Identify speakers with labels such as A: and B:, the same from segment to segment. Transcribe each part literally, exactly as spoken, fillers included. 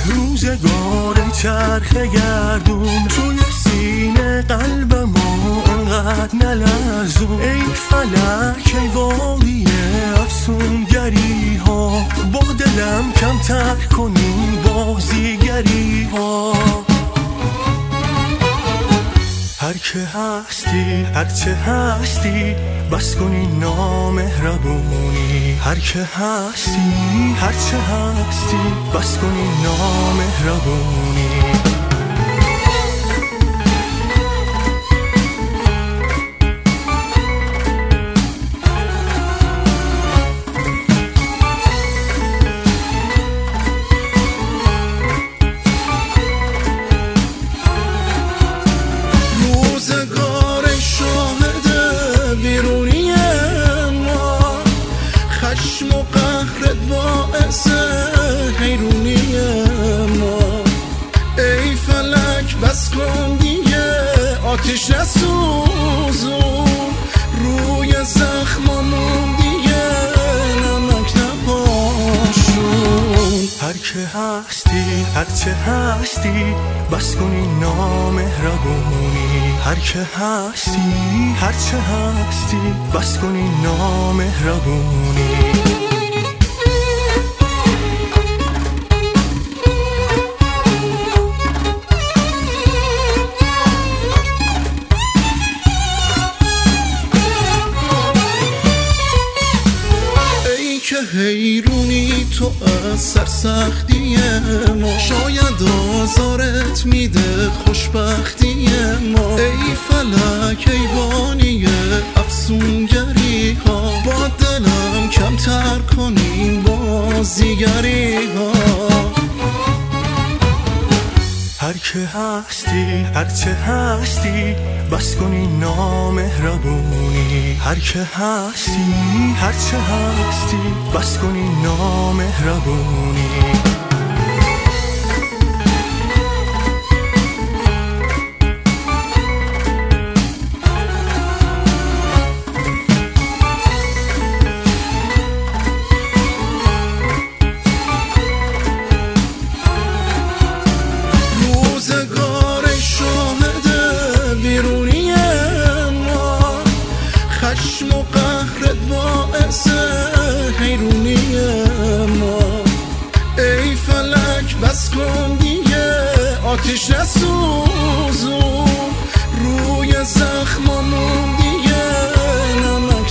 A: روزگار چرخه گردون توی سینه قلبم انقدر نلرزون. ای فلک ای وادی افسونگری ها، با دلم کمتر کنین بازیگری ها. هر که هستی هر چه هستی بس کنی نامهربونی. هر که هستی هر چه هستی بس کنی نامهربونی. خشم و قهرت باعث حیرونی ما. ای فلک بس کن دیگه آتش نسوزون، روی زخممون دیگه نمک نپاشون. هر که هستی هر چه هستی بس کنی نامهربونی. هر که هستی هر چه هستی بس کنی نامهربونی. که حیرونی تو از سرسختی ما، شاید آزارت میده خوشبختی ما. ای فلک ای بانی افسونگری ها، با دلم کمتر کنین بازیگری ها. هر که هستی هر چه هستی بس کنی نامهربونی. هر که هستی هر چه هستی بس کنی نامهربونی. خشم و قهرت باعث حیرونی ما. ای فلک بس کن دیگه آتش نسوزون، روی زخممون دیگه نمک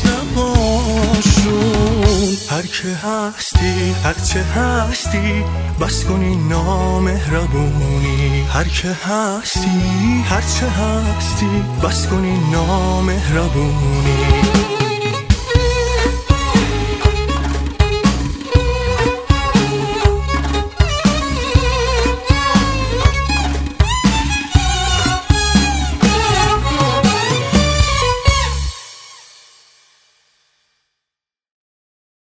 A: نپاشون. هر که هستی هر چه هستی بس کنی نامهربونی. هر که هستی هر چه هستی بس کنی نامهربونی.